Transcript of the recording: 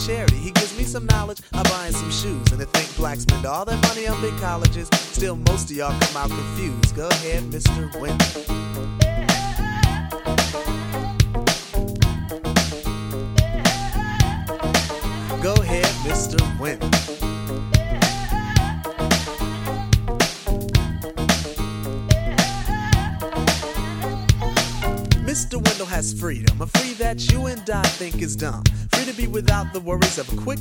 charity. He gives me some knowledge, I buy some shoes. And to think blacks spend all their money on big colleges, still most of y'all come out confused. Go ahead, Mr. Wendell. Go ahead, Mr. Wendell. Mr. Wendell has freedom, a free that you and I think is dumb. Free to be without the worries of a quick